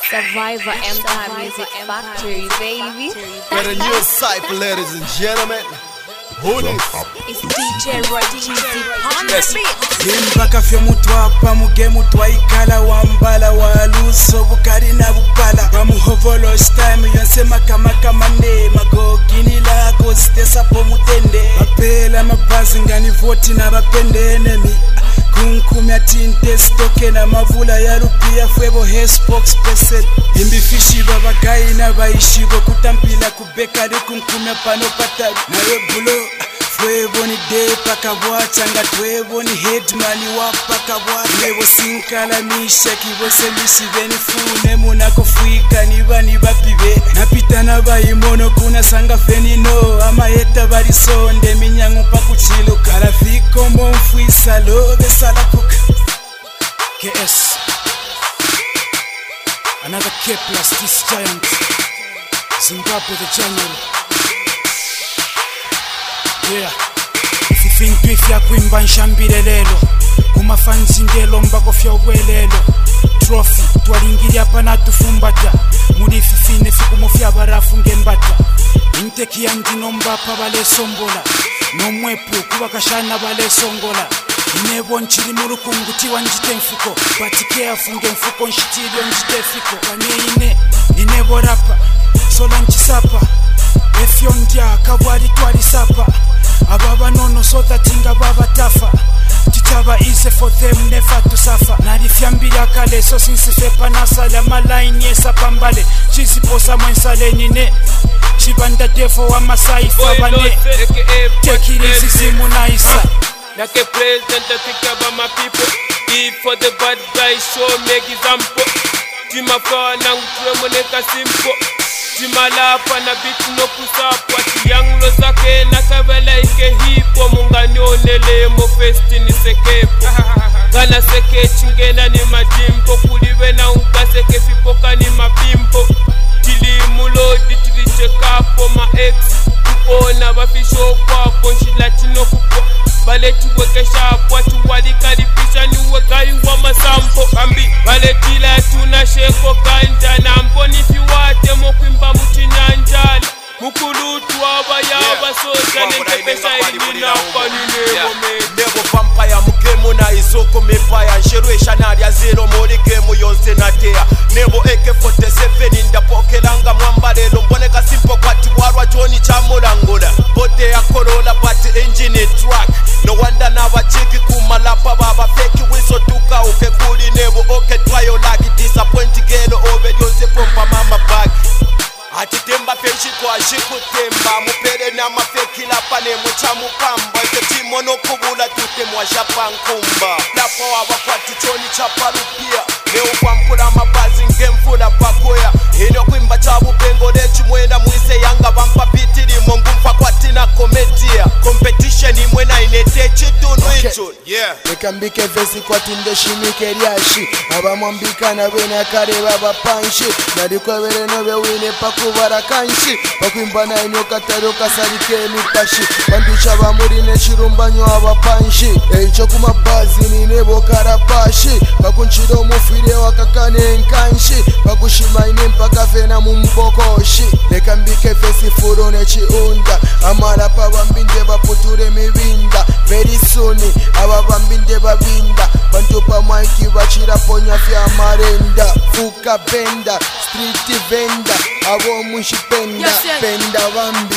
Survivor Empire Music Factory, baby. Got a new cypher, ladies and gentlemen. Who this? It's DJ Roy Cheesy on the beat. Limbaka fyo mutwapa muge mutwaikala wambala waluso bukari na bupala bamuhovolo stime yonse makama ne magogini lako stesa po mutende bapela mabazi ngani voti na bapende enemy kunkumya tinte stoke na mavula ya rupia fwebo hesbox person imbifishi babagayi na baishibo kutampila kubekari kunkumya pano patari nawe bulo fwebo ni de pakabwacha nga twebo ni headman wapakabwa lebo sinkala misha kibose lishiveni fune munako fuika nibani bapibe napita na bayimono kuna sanga fenino amayeta bari sonde minyangu pakuchilo karafiko monfuisa lobe salapuka KS another K plus this giant Zimbabwe the January. Yeah. If you think if ya kwimba nshambire lelo kumafanzi ngelo mbako fya ubwelelo trophy twalingiria pana tufumbata muri fifine fikumufya barafu ngembata inteki yandino mbapa bale sombola nomwepu kubakashana bale songola inebo nchiri murukunguti wanjite mfuko batike afunge mfuko nshitirio njite fiko kaneine inebo rapa sola nchisapa efyo ndya kabwari twari sapa ababa nono so that inga baba tafa titaba easy for them never to suffer narifyambira kale so since fepa nasala maline yesa pambale chisiposa mwensale nine chibanda defo wa masaifa bane take it easy simu naisa like a president I think about my people if for the bad guys show make example timafa na ngutwemoneka simple timalapa na bitu no kusapwa tiyanglo zake na kabela ike hipo munganionele mo festi ni sekepo gana seke chingena ni majimpo kuliwe na ungaseke fipoka ni mapimpo tilimulodi tilichekapo ma ex kuona bafisho kwapo nshilatino kupo bale tuwekesha watu walikalipisha ni uwegai wa masampo kambi bale tila tunasheko ganja na mboni fiwate mokwimba mutinyanjali mukulutu abayaba soja netepesha ilina kwanine Nebo vampire mugemu na izoko mepaya nshirwesha narya zero muri gemu yonse natea Nebo AK47 indapokelanga mwambalelo mboneka simpo kwati warwa Johnny chamulangola Bode ya Corolla but engine truck No wonder na wachiki kumalapa baba feki wiso tuka ukekuli Nebo twayo like disappointing gelo over yonse pompa mama bag Atitemba feshi kwa shikutemba mupere na mafeki lapa ne muchamupamba Timono kubula tute mwashapa nkumba Lapa wabakwati choni chapalupia Neo kwa mpula mabazi ngemfula pakoya Hino kwimba chabu pengo lechi mwena mwise yanga Vampa pitili mongu mfa kwa tina kometia Competition imwena inetechi tunu ichu Yeah Nekambike vesi kwa tunde shimike riashi Aba mwambika na wene kare baba panshi Narikwe wele nobe wine pakubara kanshi Pakwimba na inyo kataro kasarike mipashi Pandusha bamurine chirumbanyo aba panshi Eicho kumabazi ni nebo karapashi Pakunchiro mufire wakakane nkanshi Pakushima ine mpaka fena mumbokoshi Nekambike vesi furo nechiunda Amarapa bambinde baputure miwinda Very soon aba bambinde babinda Bantu pa maiki bachira ponya fya marenda Fuka benda, street venda Abo mushipenda, penda bambi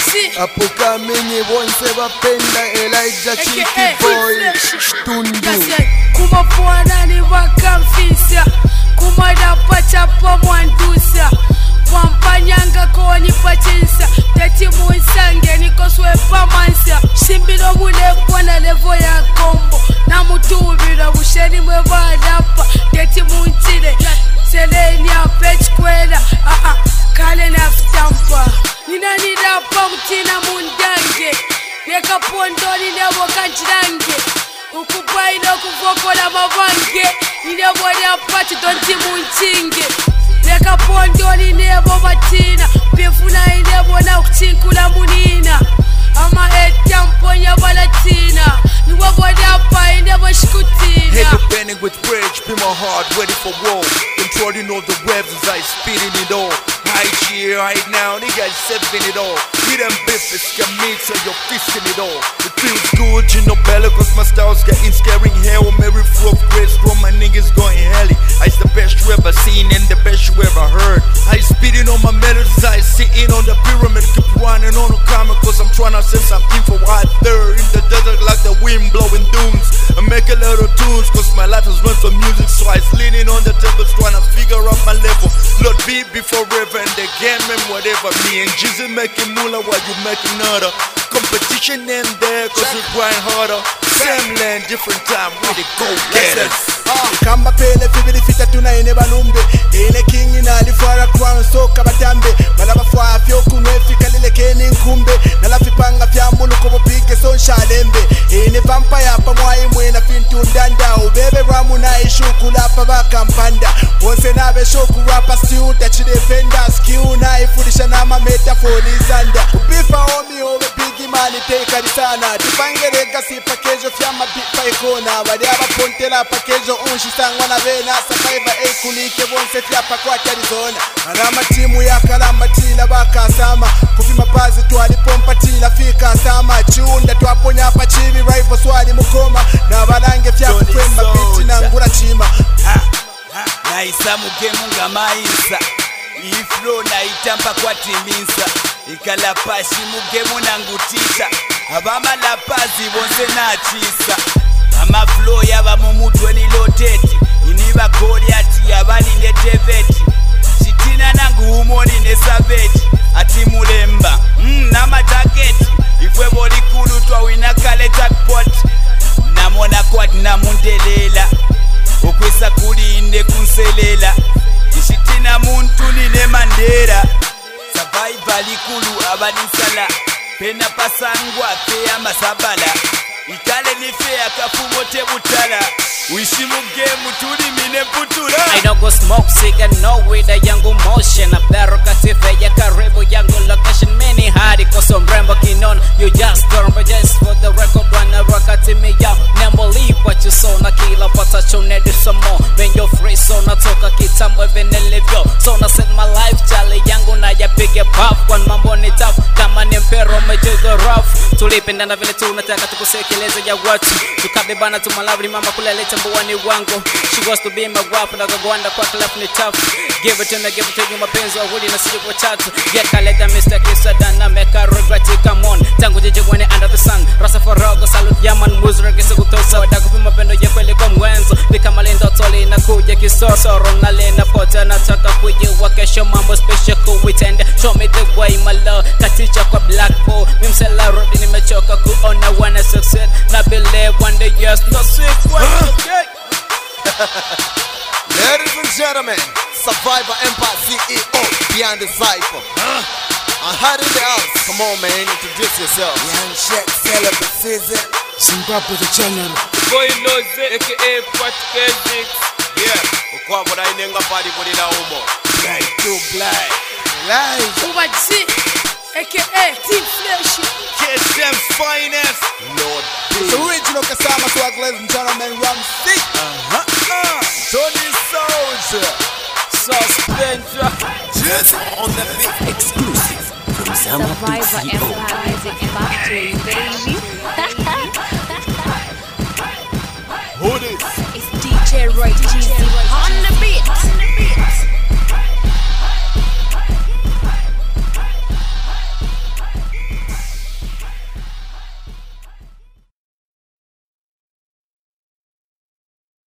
Apuka mingi bonse bapenda Elijah Chiki boy, shtundu Kumapuana ni wakamfisya Kumadapa chapa mwandusya Wampanyanga kwa nipachinsa Tati muisange nikoswe pamansya Shimbiro mune mwana levo ya kombo Na mutubira usheni mwebadapa Tati muntile Seleni ya pech kwela Kale na ftampa Nina nirapa mtina mundange Neka pondoni nebo kanchirange Ukubai no kuvokola mavange Ninebo rapa chidonti munchinge Neka pondoni nebo matina Pefuna inebo na kuchinkula munina Ama etamponya balatina Niwabo rapa inebo shikutina Heavy bending with bridge, be my heart ready for war controlling all the waves as I spitting it all. Right here, right now, niggas saving it all. Hit them bitches, get me, so you're fisting it all. It feels good, you know, Bella, cause my style's getting scaring hell. Mary full of grace, from my niggas going helly. I's the best you ever seen and the best you ever heard. I spitting on my melodies, I sitting on the pyramid, keep running on the camera, cause I'm trying to send some info out there in the desert like the wind blowing dunes. I make a lot of tunes, cause my life has run for music, so I was leaning on the tables trying to figure out my level. Lord be forever and the game and whatever. Me and Jesus making moolah while you making another. Competition in there cause we grind harder. Same land, different time, we the go-getters. Kamba pele fibili fita tuna ine balumbe. Ine king ina alifara crown soka batambe. Balaba fwa afyo kunwe fika lile keni nkumbe. Nalafipanga fya mulu kobo pike son shalembe. Ine vampire pa mwai mwena fintu ndanda. Ubebe ramu na ishuku lapa baka mpanda. Onse nabe shoku rapa stew tachi defender. Skill na ifudisha na ma metaphori zanda. Ubifa omi ove bigi mani teka disana. Tupange legacy pakejo fya mabipa ikona. Wadi aba pontela pakejo unshi sangwa na vena. Survivor kulike bonse fya pakwa Arizona. Alama timu ya kalamba tila baka sama. Kufi mapazi tualipompa tila fika sama. Chunda tuaponya pa chivi rival swali mukoma. Na balange fya kukwemba biti na ngura chima. Na isa mugemu nga maisa. Iflo na itampa kwa timinsa. Ikala pashi mugemu na ngutita. Abama la pazi bonse na chisa. Ama flow yaba mumutwe ni loteti. Iniba Goliati abali ne Deveti. Chitina nangu umoni ne Savage. Ati mulemba nama target. Ifwe boli kulu twa wina kale jackpot. Namona kwat na mundelela. Okwesa kuli inde kunselela. Ishitina muntu nine Mandela. Survivor likulu abaninsala. Pena pasangwa kea masabala. Ikale nife akafumo tebutala. Wishimu game tuli mine putula. I don't go smoke cigar, no with a yangu motion. A perro katife ya karibu yangu location. Many hardy cause I'm Rambo Kinon. You just turn but just for the record one a rockati me out. Never leave what you saw na kila pata chone do some more. When you're free so na toka kitambo even live yo. So na set my life chale yangu na ya pige puff. One mambo ni tough kama ni mpero mejugo rough. Tulipenda na vile tunataka tukusekeleza ya watu. Tukabebana tumalabri mama kulele mbuwani wangu. She wants to be my wife na kagwanda kwa clap ni tough. Give it to me, give it to you mapenzi wa wuli na siku chatu. Get kaleta Mr. Kisa dana make a regret it come on. Tangu jijigwane under the sun. Rasa forogo salute yaman muzre kisa kutosa. Wadaku pima pendo ye kweli kwa mwenzo. Bika malindo toli na kuja kisoro na lena pota na taka kujiwa kesho mambo special kuwitende. Show me the way my love. Katicha kwa black pole. Mimsela rodi nimechoka kuona wana succeed. Na believe one day yes no sick one. Ladies and gentlemen, Survivor Empire CEO, Beyond the Cypher. I'm hot in the house. Come on, man, introduce yourself. Young Shaq, Celibate Season. Zimbabwe the channel. Boy Loze, aka Pat K6. Yeah, ukwabo na inenga padi kuri na umo. Black to black. Live. Kubaji, aka Team Flesh. Catch them finest. Lord It's original Kasama swag, ladies and gentlemen. Ramsey. Tony Soldier. Suspension. Just on the beat. Exclusive from Survivor Empire Music Factory, baby. Who this? It's DJ Roy Cheesy